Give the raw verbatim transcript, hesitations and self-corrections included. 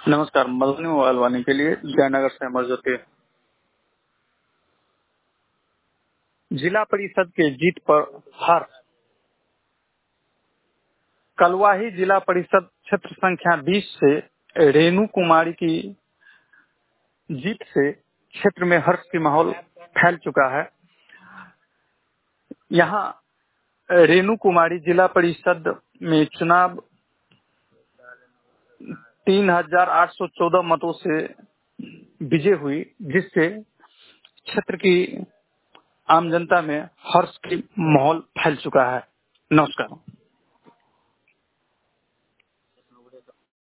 नमस्कार। मधुबनी मोबाइल वाणी के लिए जयनगर से अमर ज्योति। जिला परिषद के जीत पर हर्ष। कलवाही जिला परिषद क्षेत्र संख्या बीस से रेणु कुमारी की जीत से क्षेत्र में हर्ष की माहौल फैल चुका है। यहाँ रेणु कुमारी जिला परिषद में चुनाव तीन हजार आठ सौ चौदह मतों से विजय हुई, जिससे क्षेत्र की आम जनता में हर्ष की माहौल फैल चुका है। नमस्कार।